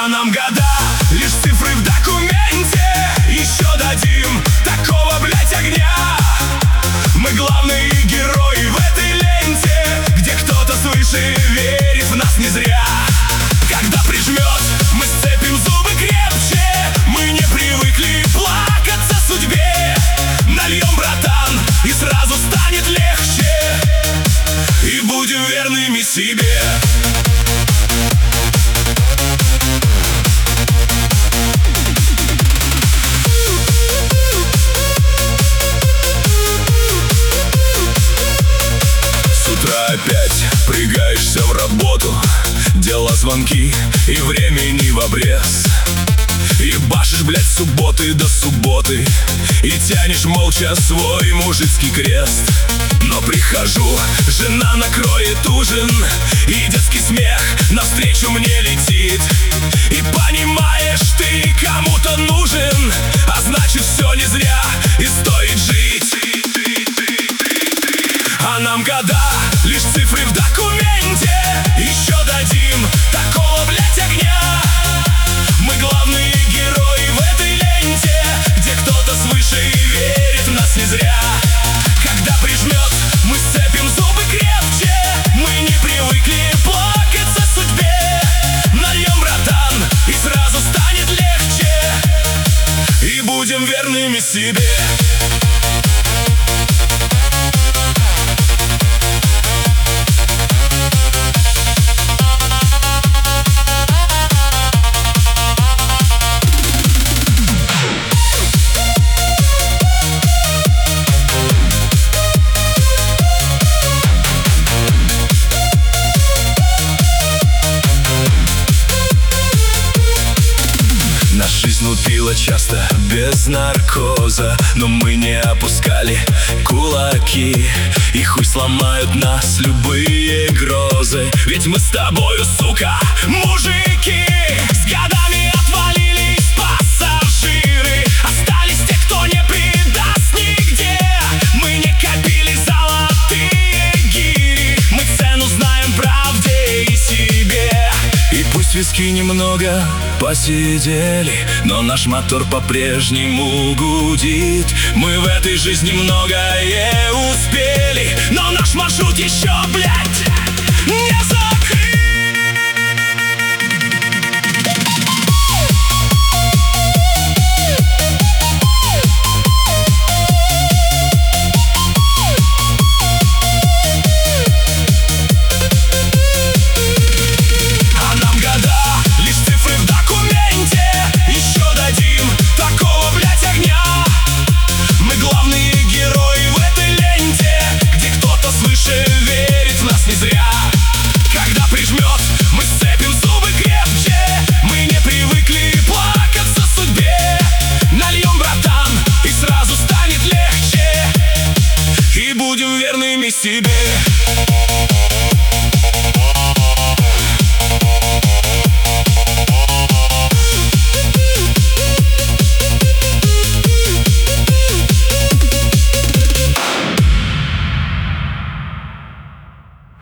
А нам года лишь цифры в документе. Еще дадим такого, блять, огня. Мы главные герои в этой ленте, где кто-то свыше верит в нас не зря. Когда прижмет, мы сцепим зубы крепче. Мы не привыкли плакаться судьбе. Нальем, братан, и сразу станет легче. И будем верными себе. Опять прыгаешься в работу, дела, звонки и времени в обрез. И башишь, блять, субботы до субботы, и тянешь молча свой мужицкий крест. Но прихожу, жена накроет ужин, и детский смех навстречу мне летит. И понимаешь, ты кому-то нужен, а значит все не зря и стоит жить. А нам года лишь цифры в документе. Еще дадим такого, блять, огня. Мы главные герои в этой ленте, где кто-то свыше верит в нас не зря. Когда прижмет, мы сцепим зубы крепче. Мы не привыкли плакаться судьбе. Нальем, братан, и сразу станет легче. И будем верными себе. Пила часто без наркоза, но мы не опускали кулаки. И хуй сломают нас любые грозы, ведь мы с тобою, сука, мужики. С годами отвалились пассажиры, остались те, кто не предаст нигде. Мы не копили золотые гири, мы цену знаем правде и себе. И пусть виски немного посидели, но наш мотор по-прежнему гудит. Мы в этой жизни многое успели, но наш маршрут еще, блядь, не забыт.